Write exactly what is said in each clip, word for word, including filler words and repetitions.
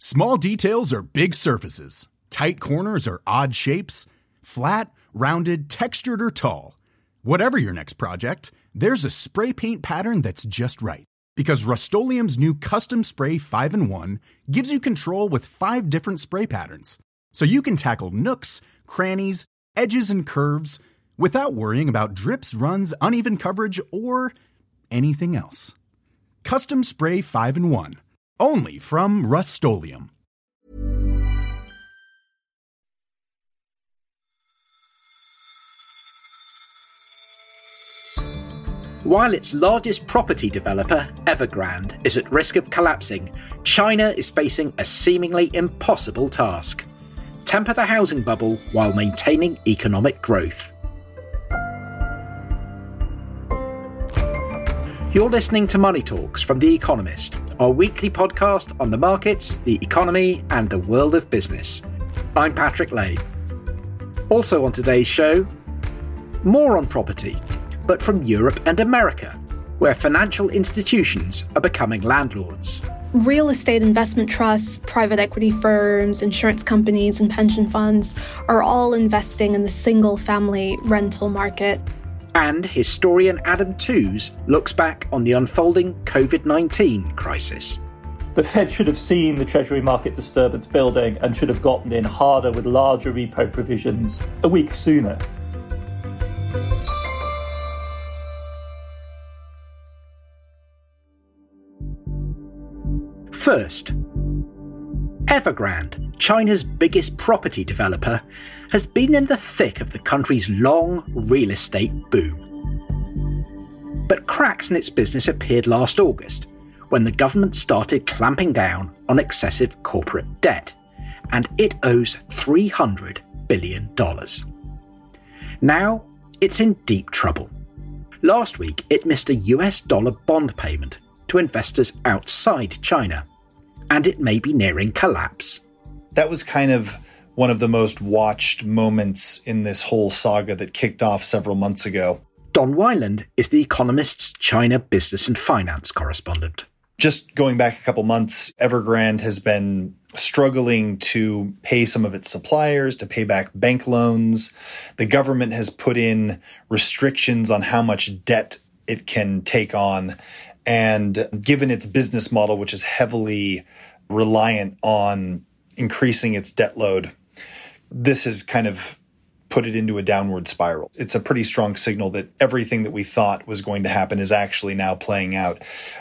Small details are big surfaces. Tight corners are odd shapes. Flat, rounded, textured, or tall. Whatever your next project, there's a spray paint pattern that's just right. Because Rust-Oleum's new Custom Spray five in one gives you control with five different spray patterns. So you can tackle nooks, crannies, edges, and curves without worrying about drips, runs, uneven coverage, or anything else. Custom Spray five in one. Only from Rust-Oleum. While its largest property developer, Evergrande, is at risk of collapsing, China is facing a seemingly impossible task: temper the housing bubble while maintaining economic growth. You're listening to Money Talks from The Economist, our weekly podcast on the markets, the economy, and the world of business. I'm Patrick Lane. Also on today's show, more on property, but from Europe and America, where financial institutions are becoming landlords. Real estate investment trusts, private equity firms, insurance companies, and pension funds are all investing in the single-family rental market. And historian Adam Tooze looks back on the unfolding covid nineteen crisis. The Fed should have seen the Treasury market disturbance building and should have gotten in harder with larger repo provisions a week sooner. First, Evergrande, China's biggest property developer, has been in the thick of the country's long real estate boom. But cracks in its business appeared last August, when the government started clamping down on excessive corporate debt, and it owes three hundred billion dollars. Now, it's in deep trouble. Last week, it missed a U S dollar bond payment to investors outside China, and it may be nearing collapse. That was kind of one of the most watched moments in this whole saga that kicked off several months ago. Don Weiland is The Economist's China business and finance correspondent. Just going back a couple months, Evergrande has been struggling to pay some of its suppliers, to pay back bank loans. The government has put in restrictions on how much debt it can take on. And given its business model, which is heavily reliant on increasing its debt load, this has kind of put it into a downward spiral. It's a pretty strong signal that everything that we thought was going to happen is actually now playing out.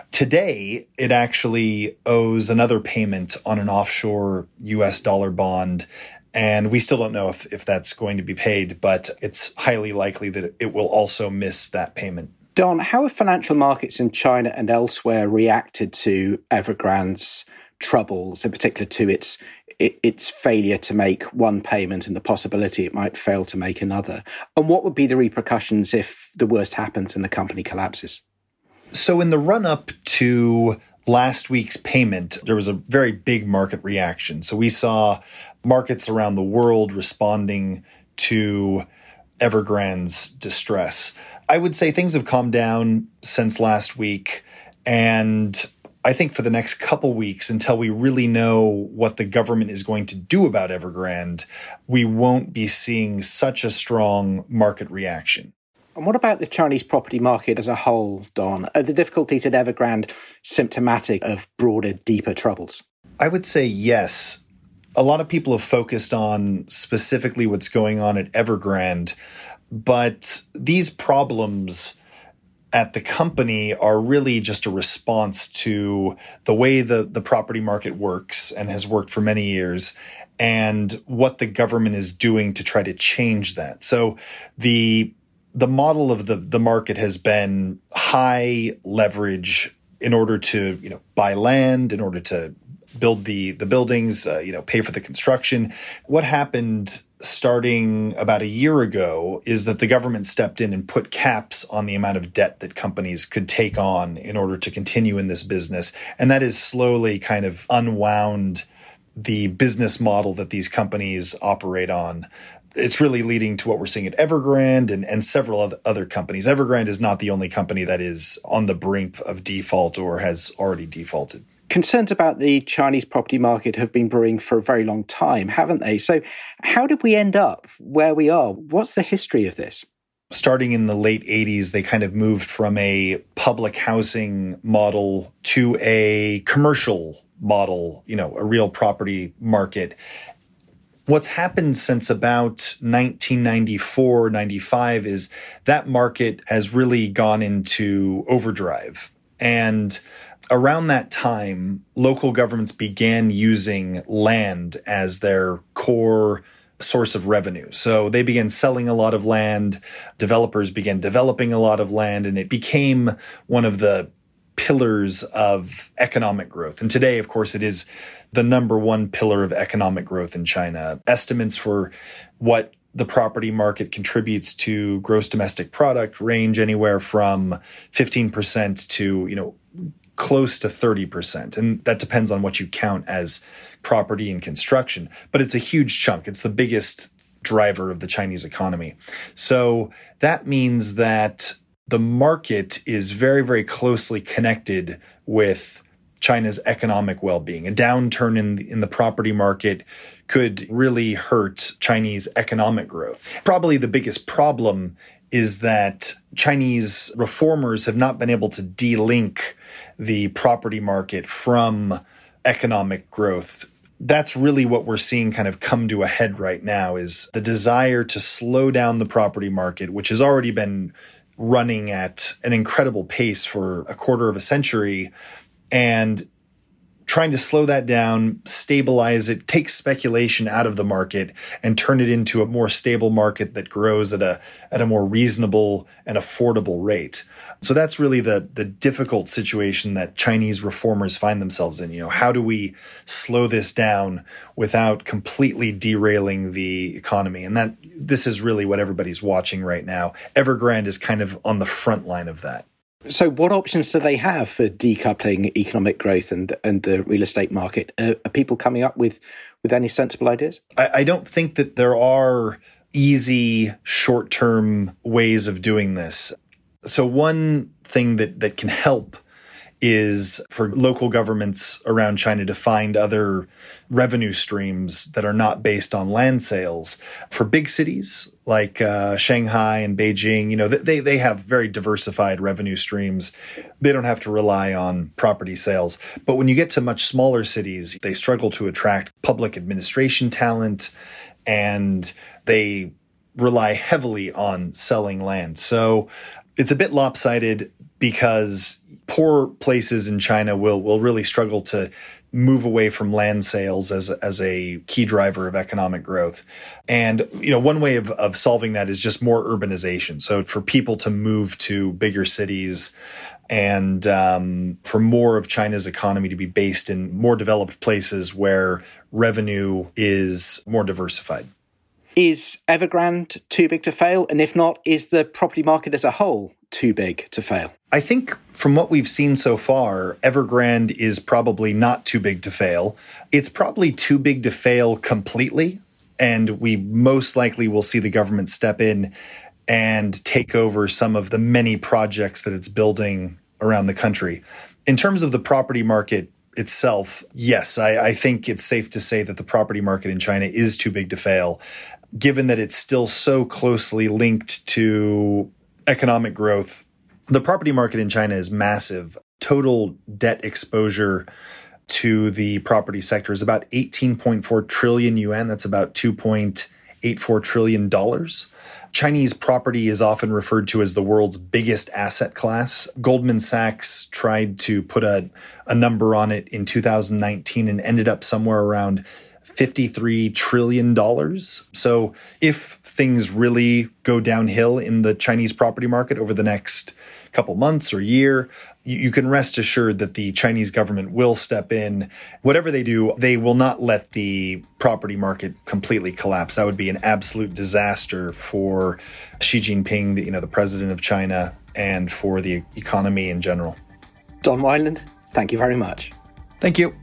Today, it actually owes another payment on an offshore U S dollar bond, and we still don't know if, if that's going to be paid, but it's highly likely that it will also miss that payment. Don, how have financial markets in China and elsewhere reacted to Evergrande's troubles, in particular to its its failure to make one payment and the possibility it might fail to make another? And what would be the repercussions if the worst happens and the company collapses? So in the run-up to last week's payment, there was a very big market reaction. So we saw markets around the world responding to Evergrande's distress. I would say things have calmed down since last week, and I think for the next couple weeks, until we really know what the government is going to do about Evergrande, we won't be seeing such a strong market reaction. And what about the Chinese property market as a whole, Don? Are the difficulties at Evergrande symptomatic of broader, deeper troubles? I would say yes. A lot of people have focused on specifically what's going on at Evergrande, but these problems at the company are really just a response to the way the, the property market works and has worked for many years, and what the government is doing to try to change that. So the the model of the, the market has been high leverage in order to, you know, buy land, in order to build the the buildings, uh, you know, pay for the construction. What happened starting about a year ago is that the government stepped in and put caps on the amount of debt that companies could take on in order to continue in this business. And that has slowly kind of unwound the business model that these companies operate on. It's really leading to what we're seeing at Evergrande and, and several other, other companies. Evergrande is not the only company that is on the brink of default or has already defaulted. Concerns about the Chinese property market have been brewing for a very long time, haven't they? So how did we end up where we are? What's the history of this? Starting in the late eighties, they kind of moved from a public housing model to a commercial model, you know, a real property market. What's happened since about nineteen ninety-four, ninety-five is that market has really gone into overdrive. And around that time, local governments began using land as their core source of revenue. So they began selling a lot of land, developers began developing a lot of land, and it became one of the pillars of economic growth. And today, of course, it is the number one pillar of economic growth in China. Estimates for what the property market contributes to gross domestic product range anywhere from fifteen percent to, you know, close to thirty percent. And that depends on what you count as property and construction. But it's a huge chunk. It's the biggest driver of the Chinese economy. So that means that the market is very, very closely connected with China's economic well-being. A downturn in the, in the property market could really hurt Chinese economic growth. Probably the biggest problem is that Chinese reformers have not been able to de-link the property market from economic growth. That's really what we're seeing kind of come to a head right now, is the desire to slow down the property market, which has already been running at an incredible pace for a quarter of a century, and trying to slow that down, stabilize it, take speculation out of the market and turn it into a more stable market that grows at a at a more reasonable and affordable rate. So that's really the the difficult situation that Chinese reformers find themselves in. You know, how do we slow this down without completely derailing the economy? And that this is really what everybody's watching right now. Evergrande is kind of on the front line of that. So what options do they have for decoupling economic growth and, and the real estate market? Uh, are people coming up with, with any sensible ideas? I, I don't think that there are easy short-term ways of doing this. So one thing that, that can help is for local governments around China to find other revenue streams that are not based on land sales. For big cities like uh, Shanghai and Beijing, you know, they they have very diversified revenue streams. They don't have to rely on property sales. But when you get to much smaller cities, they struggle to attract public administration talent, and they rely heavily on selling land. So it's a bit lopsided because poor places in China will will really struggle to move away from land sales as as a key driver of economic growth. And, you know, one way of, of solving that is just more urbanization. So for people to move to bigger cities and um, for more of China's economy to be based in more developed places where revenue is more diversified. Is Evergrande too big to fail? And if not, is the property market as a whole too big to fail? I think from what we've seen so far, Evergrande is probably not too big to fail. It's probably too big to fail completely, and we most likely will see the government step in and take over some of the many projects that it's building around the country. In terms of the property market itself, yes, I, I think it's safe to say that the property market in China is too big to fail, given that it's still so closely linked to economic growth. The property market in China is massive. Total debt exposure to the property sector is about eighteen point four trillion yuan. That's about two point eight four trillion dollars. Chinese property is often referred to as the world's biggest asset class. Goldman Sachs tried to put a, a number on it in two thousand nineteen and ended up somewhere around fifty-three trillion dollars. So if things really go downhill in the Chinese property market over the next couple months or year, you, you can rest assured that the Chinese government will step in. Whatever they do, they will not let the property market completely collapse. That would be an absolute disaster for Xi Jinping, the, you know, the president of China, and for the economy in general. Don Wineland, thank you very much. Thank you.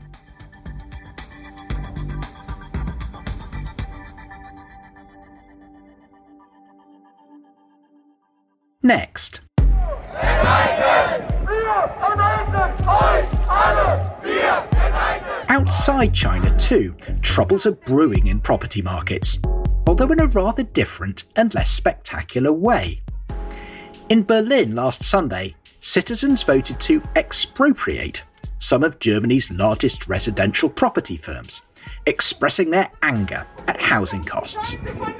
Next. Wir ernennen, wir ernennen euch alle, wir Outside China too, troubles are brewing in property markets, although in a rather different and less spectacular way. In Berlin last Sunday, citizens voted to expropriate some of Germany's largest residential property firms, expressing their anger at housing costs.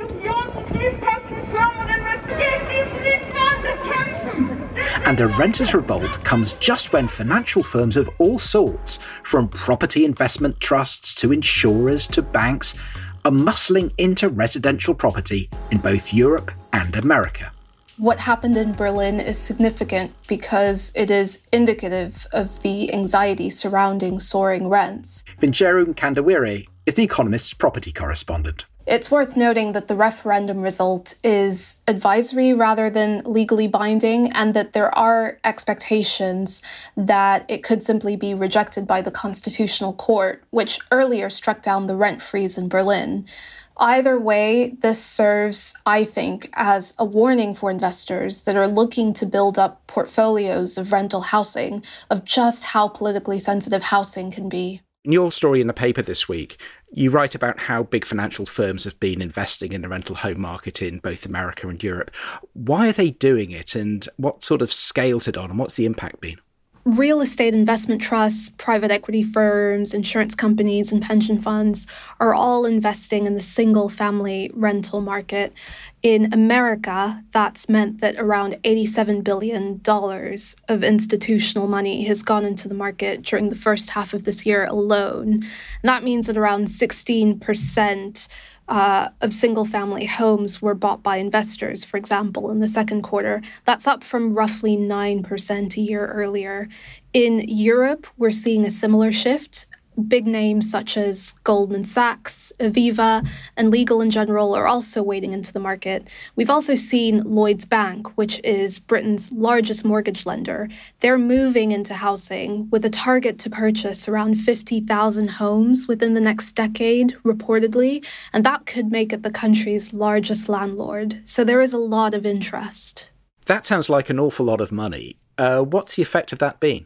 And a renters' revolt comes just when financial firms of all sorts, from property investment trusts to insurers to banks, are muscling into residential property in both Europe and America. What happened in Berlin is significant because it is indicative of the anxiety surrounding soaring rents. Vinjeru Kandawire is The Economist's property correspondent. It's worth noting that the referendum result is advisory rather than legally binding, and that there are expectations that it could simply be rejected by the Constitutional Court, which earlier struck down the rent freeze in Berlin. Either way, this serves, I think, as a warning for investors that are looking to build up portfolios of rental housing, of just how politically sensitive housing can be. In your story in the paper this week, you write about how big financial firms have been investing in the rental home market in both America and Europe. Why are they doing it, and what sort of scale's it on, and what's the impact been? Real estate investment trusts, private equity firms, insurance companies, and pension funds are all investing in the single-family rental market. In America, that's meant that around eighty-seven billion dollars of institutional money has gone into the market during the first half of this year alone. And that means that around sixteen percent Uh, of single-family homes were bought by investors, for example, in the second quarter. That's up from roughly nine percent a year earlier. In Europe, we're seeing a similar shift. Big names such as Goldman Sachs, Aviva, and Legal & General are also wading into the market. We've also seen Lloyds Bank, which is Britain's largest mortgage lender. They're moving into housing with a target to purchase around fifty thousand homes within the next decade, reportedly, and that could make it the country's largest landlord. So there is a lot of interest. That sounds like an awful lot of money. Uh, what's the effect of that been?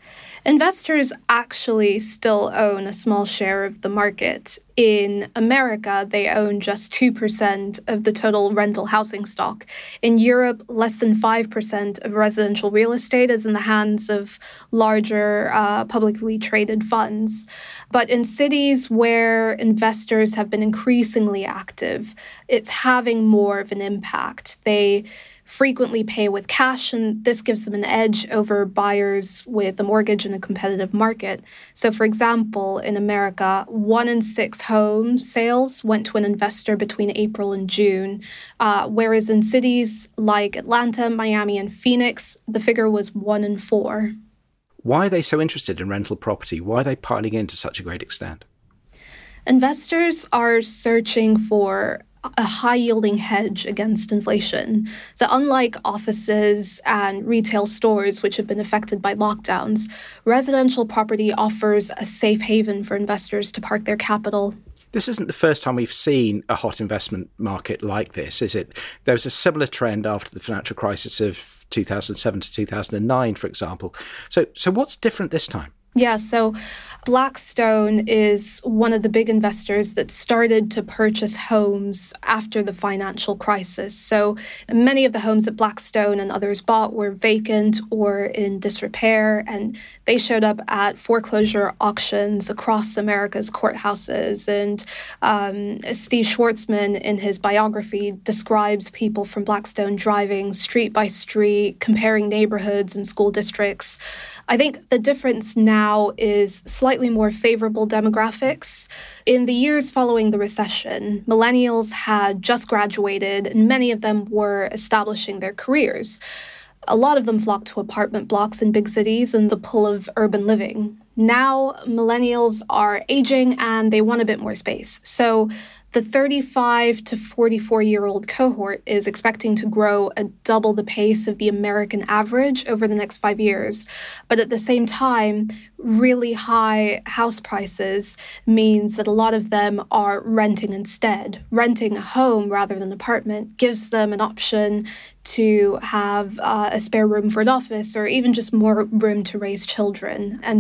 Investors actually still own a small share of the market. In America, they own just two percent of the total rental housing stock. In Europe, less than five percent of residential real estate is in the hands of larger uh, publicly traded funds. But in cities where investors have been increasingly active, it's having more of an impact. They frequently pay with cash, and this gives them an edge over buyers with a mortgage in a competitive market. So, for example, in America, one in six home sales went to an investor between April and June, uh, whereas in cities like Atlanta, Miami, and Phoenix, the figure was one in four. Why are they so interested in rental property? Why are they piling in to such a great extent? Investors are searching for a high-yielding hedge against inflation. So unlike offices and retail stores, which have been affected by lockdowns, residential property offers a safe haven for investors to park their capital. This isn't the first time we've seen a hot investment market like this, is it? There was a similar trend after the financial crisis of two thousand seven to two thousand nine, for example. So, so what's different this time? Yeah, so Blackstone is one of the big investors that started to purchase homes after the financial crisis. So many of the homes that Blackstone and others bought were vacant or in disrepair, and they showed up at foreclosure auctions across America's courthouses. And um, Steve Schwartzman, in his biography, describes people from Blackstone driving street by street, comparing neighborhoods and school districts. I think the difference now is slightly more favorable demographics. In the years following the recession, millennials had just graduated, and many of them were establishing their careers. A lot of them flocked to apartment blocks in big cities and the pull of urban living. Now, millennials are aging and they want a bit more space. So the thirty-five to forty-four-year-old cohort is expecting to grow at double the pace of the American average over the next five years. But at the same time, really high house prices means that a lot of them are renting instead. Renting a home rather than an apartment gives them an option to have uh, a spare room for an office or even just more room to raise children. And so it offers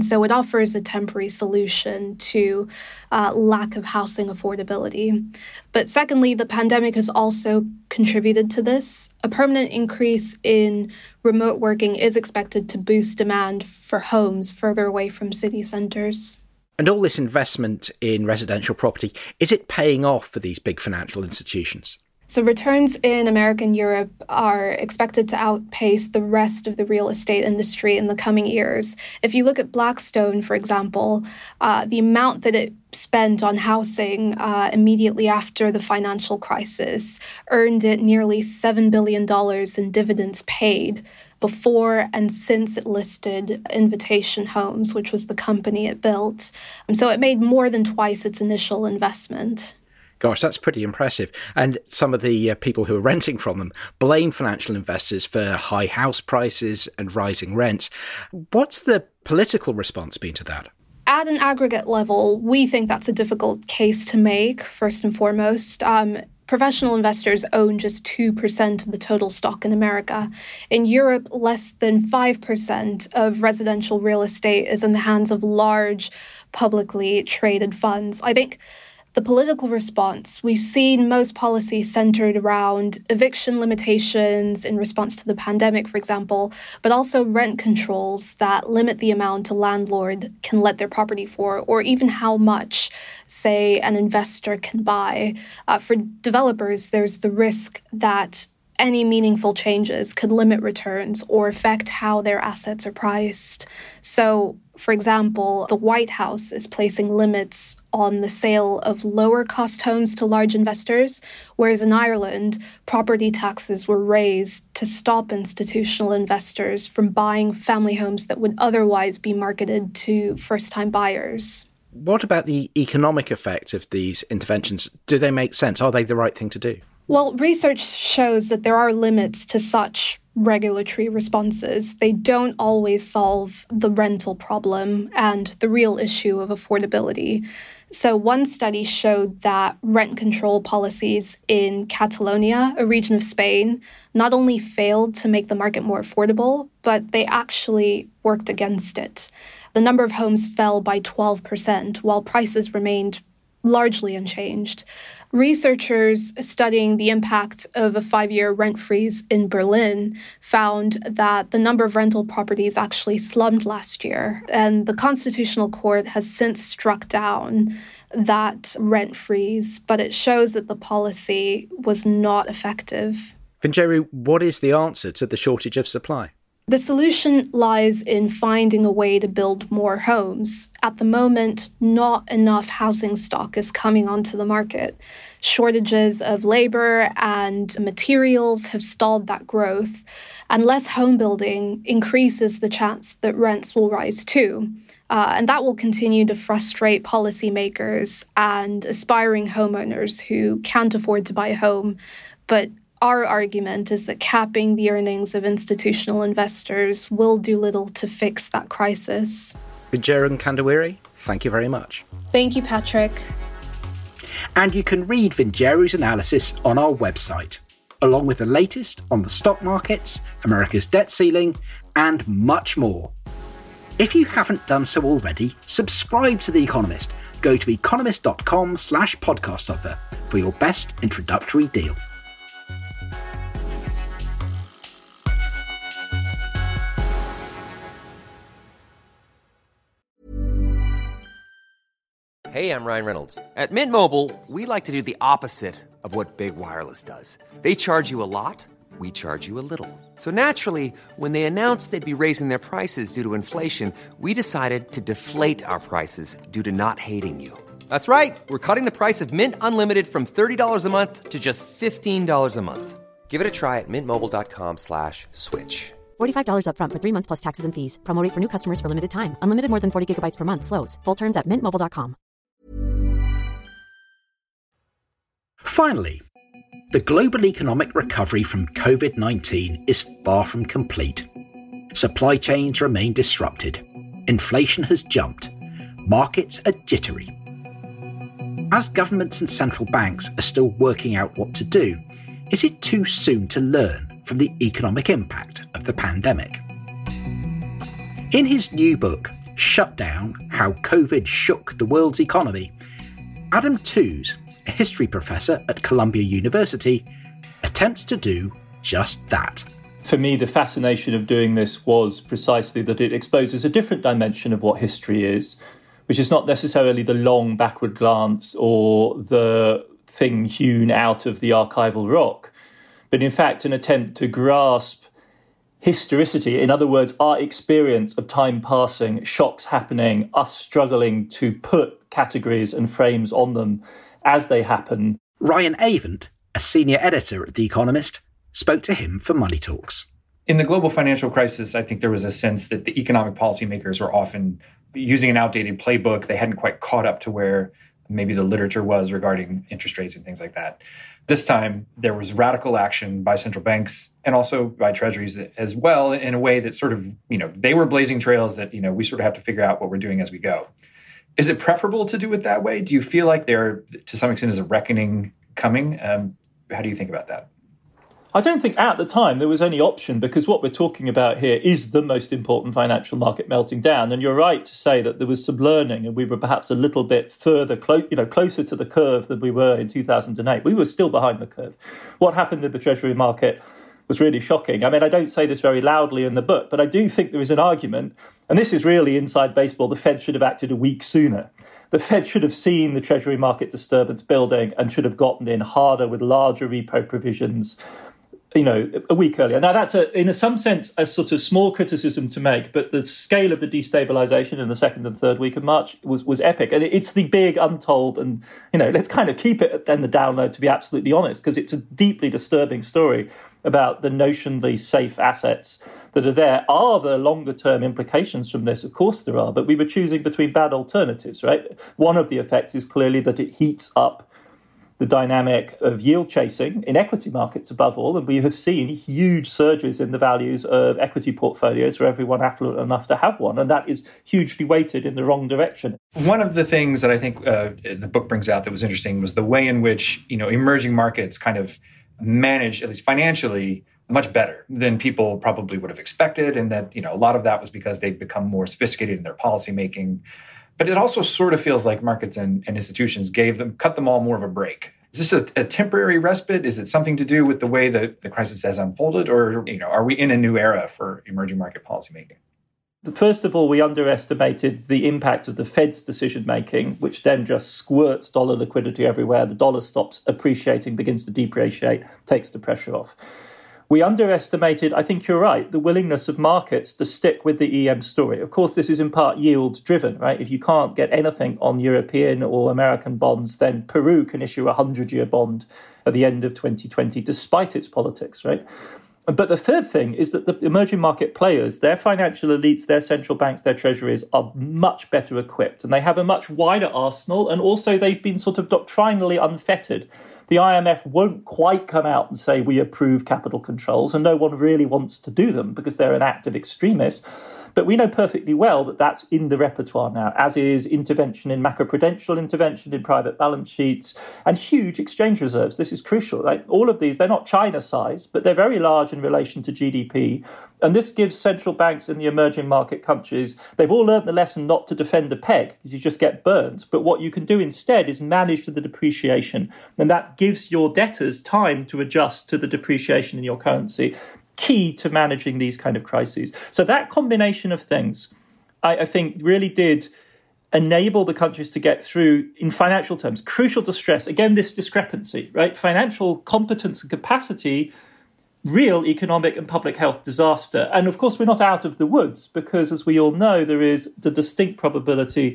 offers a temporary solution to uh, lack of housing affordability. But secondly, the pandemic has also contributed to this. A permanent increase in remote working is expected to boost demand for homes further away from city centres. And all this investment in residential property, is it paying off for these big financial institutions? So returns in America and Europe are expected to outpace the rest of the real estate industry in the coming years. If you look at Blackstone, for example, uh, the amount that it spent on housing uh, immediately after the financial crisis earned it nearly seven billion dollars in dividends paid before and since it listed Invitation Homes, which was the company it built. And so it made more than twice its initial investment. Gosh, that's pretty impressive. And some of the uh, people who are renting from them blame financial investors for high house prices and rising rents. What's the political response been to that? At an aggregate level, we think that's a difficult case to make, first and foremost. Um, Professional investors own just two percent of the total stock in America. In Europe, less than five percent of residential real estate is in the hands of large, publicly traded funds. I think the political response, we've seen most policies centered around eviction limitations in response to the pandemic, for example, but also rent controls that limit the amount a landlord can let their property for, or even how much, say, an investor can buy. Uh, for developers, there's the risk that any meaningful changes could limit returns or affect how their assets are priced. So, for example, the White House is placing limits on the sale of lower-cost homes to large investors, whereas in Ireland, property taxes were raised to stop institutional investors from buying family homes that would otherwise be marketed to first-time buyers. What about the economic effect of these interventions? Do they make sense? Are they the right thing to do? Well, research shows that there are limits to such regulatory responses. They don't always solve the rental problem and the real issue of affordability. So one study showed that rent control policies in Catalonia, a region of Spain, not only failed to make the market more affordable, but they actually worked against it. The number of homes fell by twelve percent, while prices remained largely unchanged. Researchers studying the impact of a five-year rent freeze in Berlin found that the number of rental properties actually slumped last year, and the Constitutional Court has since struck down that rent freeze, but it shows that the policy was not effective. Vinjeru, what is the answer to the shortage of supply? The solution lies in finding a way to build more homes. At the moment, not enough housing stock is coming onto the market. Shortages of labour and materials have stalled that growth, and less home building increases the chance that rents will rise too. Uh, and that will continue to frustrate policymakers and aspiring homeowners who can't afford to buy a home, but our argument is that capping the earnings of institutional investors will do little to fix that crisis. Vinjeru Kandawiri, thank you very much. Thank you, Patrick. And you can read Vinjeru's analysis on our website, along with the latest on the stock markets, America's debt ceiling, and much more. If you haven't done so already, subscribe to The Economist. Go to economist.com slash podcast offer for your best introductory deal. Hey, I'm Ryan Reynolds. At Mint Mobile, we like to do the opposite of what Big Wireless does. They charge you a lot, we charge you a little. So naturally, when they announced they'd be raising their prices due to inflation, we decided to deflate our prices due to not hating you. That's right. We're cutting the price of Mint Unlimited from thirty dollars a month to just fifteen dollars a month. Give it a try at mintmobile.com slash switch. forty-five dollars up front for three months plus taxes and fees. Promo rate for new customers for limited time. Unlimited more than forty gigabytes per month. Slows full terms at mint mobile dot com. Finally, the global economic recovery from covid nineteen is far from complete. Supply chains remain disrupted. Inflation has jumped. Markets are jittery. As governments and central banks are still working out what to do, is it too soon to learn from the economic impact of the pandemic? In his new book, shut down how COVID shook the world's economy, Adam Tooze, a history professor at Columbia University, attempts to do just that. For me, the fascination of doing this was precisely that it exposes a different dimension of what history is, which is not necessarily the long backward glance or the thing hewn out of the archival rock, but in fact an attempt to grasp historicity. In other words, our experience of time passing, shocks happening, us struggling to put categories and frames on them as they happen. Ryan Avent, a senior editor at The Economist, spoke to him for Money Talks. In the global financial crisis, I think there was a sense that the economic policymakers were often using an outdated playbook. They hadn't quite caught up to where maybe the literature was regarding interest rates and things like that. This time, there was radical action by central banks and also by treasuries as well, in a way that sort of, you know, they were blazing trails that, you know, we sort of have to figure out what we're doing as we go. Is it preferable to do it that way? Do you feel like there, to some extent, is a reckoning coming? Um, how do you think about that? I don't think at the time there was any option, because what we're talking about here is the most important financial market melting down. And you're right to say that there was some learning, and we were perhaps a little bit further, clo- you know, closer to the curve than we were in two thousand eight. We were still behind the curve. What happened in the Treasury market was really shocking. I mean, I don't say this very loudly in the book, but I do think there is an argument, and this is really inside baseball, the Fed should have acted a week sooner. The Fed should have seen the Treasury market disturbance building and should have gotten in harder with larger repo provisions, you know, a week earlier. Now, that's, a, in some sense, a sort of small criticism to make, but the scale of the destabilization in the second and third week of March was, was epic. And it's the big untold, and, you know, let's kind of keep it in the download, to be absolutely honest, because it's a deeply disturbing story about the notionally safe assets that are there. Are there longer-term implications from this? Of course there are, but we were choosing between bad alternatives, right? One of the effects is clearly that it heats up the dynamic of yield chasing in equity markets above all, and we have seen huge surges in the values of equity portfolios for everyone affluent enough to have one, and that is hugely weighted in the wrong direction. One of the things that I think uh, the book brings out that was interesting was the way in which, you know, emerging markets kind of managed, at least financially, much better than people probably would have expected, and that, you know, a lot of that was because they'd become more sophisticated in their policy making. But it also sort of feels like markets and, and institutions gave them, cut them all more of a break. Is this a, a temporary respite? Is it something to do with the way that the crisis has unfolded? Or, you know, are we in a new era for emerging market policymaking? First of all, we underestimated the impact of the Fed's decision-making, which then just squirts dollar liquidity everywhere. The dollar stops appreciating, begins to depreciate, takes the pressure off. We underestimated, I think you're right, the willingness of markets to stick with the E M story. Of course, this is in part yield-driven, right? If you can't get anything on European or American bonds, then Peru can issue a hundred-year bond at the end of twenty twenty, despite its politics, right? But the third thing is that the emerging market players, their financial elites, their central banks, their treasuries are much better equipped, and they have a much wider arsenal, and also they've been sort of doctrinally unfettered. The I M F won't quite come out and say we approve capital controls, and no one really wants to do them because they're an active extremist. But we know perfectly well that that's in the repertoire now, as is intervention in macroprudential intervention in private balance sheets and huge exchange reserves. This is crucial. Right? All of these, they're not China size, but they're very large in relation to G D P. And this gives central banks in the emerging market countries, they've all learned the lesson not to defend the peg because you just get burned. But what you can do instead is manage the depreciation. And that gives your debtors time to adjust to the depreciation in your currency. Key to managing these kind of crises. So that combination of things, I, I think, really did enable the countries to get through, in financial terms, crucial to stress, again, this discrepancy, right? Financial competence and capacity, real economic and public health disaster. And of course, we're not out of the woods because, as we all know, there is the distinct probability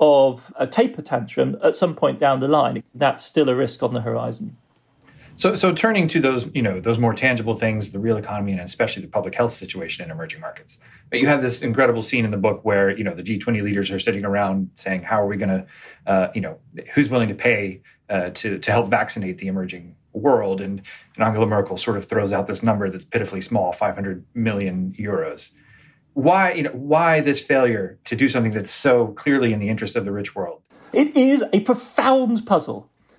of a taper tantrum at some point down the line. That's still a risk on the horizon. So, so turning to those, you know, those more tangible things, the real economy, and especially the public health situation in emerging markets. But you have this incredible scene in the book where, you know, the G twenty leaders are sitting around saying, how are we going to, uh, you know, who's willing to pay uh, to to help vaccinate the emerging world? And, and Angela Merkel sort of throws out this number that's pitifully small, five hundred million euros. Why, you know, why this failure to do something that's so clearly in the interest of the rich world? It is a profound puzzle.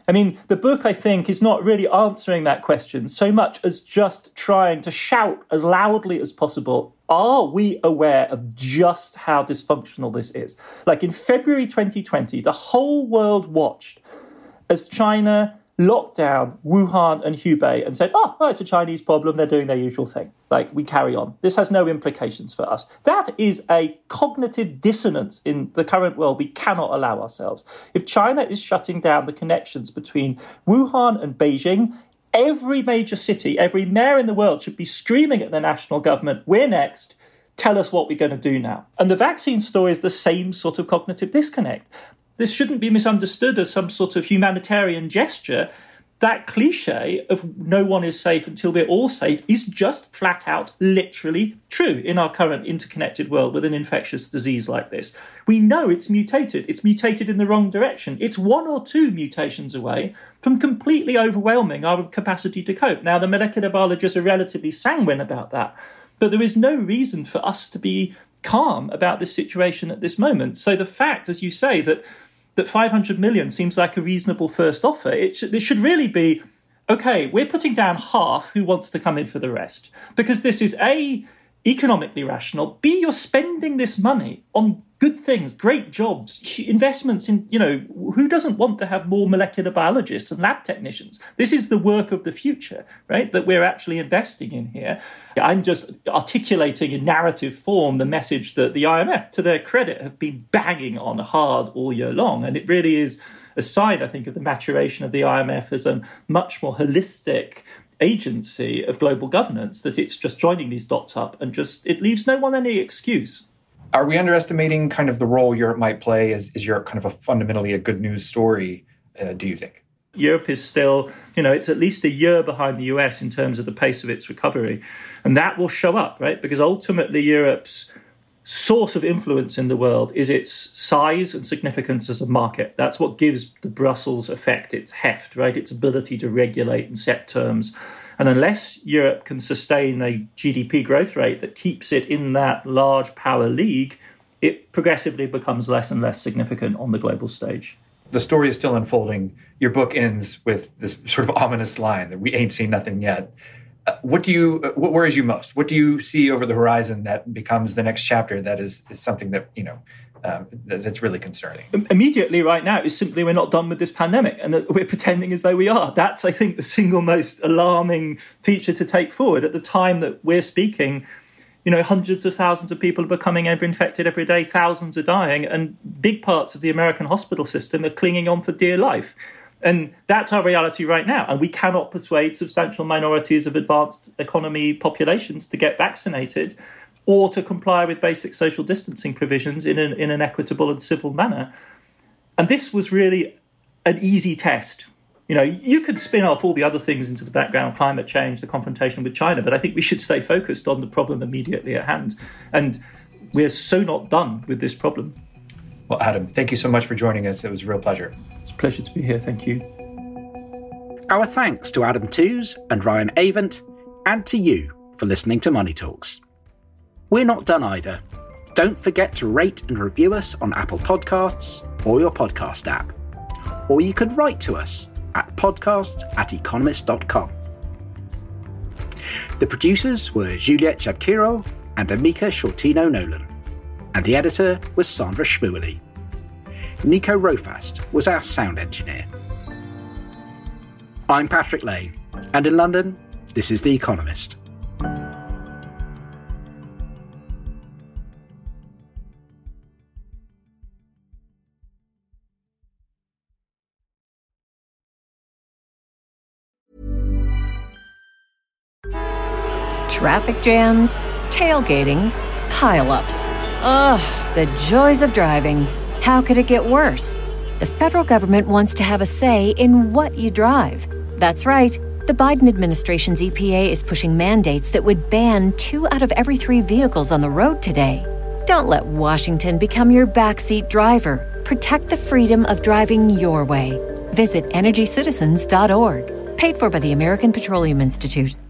I mean, the book, I think, is not really answering that question so much as just trying to shout as loudly as possible, are we aware of just how dysfunctional this is? Like in February twenty twenty, the whole world watched as China locked down Wuhan and Hubei and said, oh, oh, it's a Chinese problem, they're doing their usual thing. Like, we carry on. This has no implications for us. That is a cognitive dissonance in the current world we cannot allow ourselves. If China is shutting down the connections between Wuhan and Beijing, every major city, every mayor in the world should be screaming at the national government, we're next, tell us what we're going to do now. And the vaccine story is the same sort of cognitive disconnect. This shouldn't be misunderstood as some sort of humanitarian gesture. That cliche of no one is safe until we're all safe is just flat out literally true in our current interconnected world with an infectious disease like this. We know it's mutated. It's mutated in the wrong direction. It's one or two mutations away from completely overwhelming our capacity to cope. Now, the molecular biologists are relatively sanguine about that, but there is no reason for us to be calm about this situation at this moment. So the fact, as you say, that that five hundred million seems like a reasonable first offer. It should, it should really be, okay, we're putting down half who wants to come in for the rest. Because this is A, economically rational, B, you're spending this money on good things, great jobs, investments in, you know, who doesn't want to have more molecular biologists and lab technicians? This is the work of the future, right, that we're actually investing in here. I'm just articulating in narrative form the message that the I M F, to their credit, have been banging on hard all year long. And it really is a sign, I think, of the maturation of the I M F as a much more holistic agency of global governance, that it's just joining these dots up and just, it leaves no one any excuse. Are we underestimating kind of the role Europe might play? Is, is Europe kind of a fundamentally a good news story, uh, do you think? Europe is still, you know, it's at least a year behind the U S in terms of the pace of its recovery. And that will show up, right? Because ultimately Europe's source of influence in the world is its size and significance as a market. That's what gives the Brussels effect its heft, right? Its ability to regulate and set terms. And unless Europe can sustain a G D P growth rate that keeps it in that large power league, it progressively becomes less and less significant on the global stage. The story is still unfolding. Your book ends with this sort of ominous line that we ain't seen nothing yet. Uh, what do you, uh, what worries you most? What do you see over the horizon that becomes the next chapter that is, is something that, you know, Um, that's really concerning? Immediately right now is simply we're not done with this pandemic and that we're pretending as though we are. That's, I think, the single most alarming feature to take forward. At the time that we're speaking, you know, hundreds of thousands of people are becoming ever infected every day. Thousands are dying, and big parts of the American hospital system are clinging on for dear life. And that's our reality right now. And we cannot persuade substantial minorities of advanced economy populations to get vaccinated or to comply with basic social distancing provisions in an, in an equitable and civil manner. And this was really an easy test. You know, you could spin off all the other things into the background, climate change, the confrontation with China, but I think we should stay focused on the problem immediately at hand. And we're so not done with this problem. Well, Adam, thank you so much for joining us. It was a real pleasure. It's a pleasure to be here. Thank you. Our thanks to Adam Tooze and Ryan Avent, and to you for listening to Money Talks. We're not done either. Don't forget to rate and review us on Apple Podcasts or your podcast app. Or you can write to us at podcasts at economist dot com. The producers were Juliet Jabkiro and Amika Shortino-Nolan, and the editor was Sandra Schmueli. Nico Rofast was our sound engineer. I'm Patrick Lane, and in London, this is The Economist. Traffic jams, tailgating, pile-ups. Ugh, the joys of driving. How could it get worse? The federal government wants to have a say in what you drive. That's right. The Biden administration's E P A is pushing mandates that would ban two out of every three vehicles on the road today. Don't let Washington become your backseat driver. Protect the freedom of driving your way. Visit energy citizens dot org. Paid for by the American Petroleum Institute.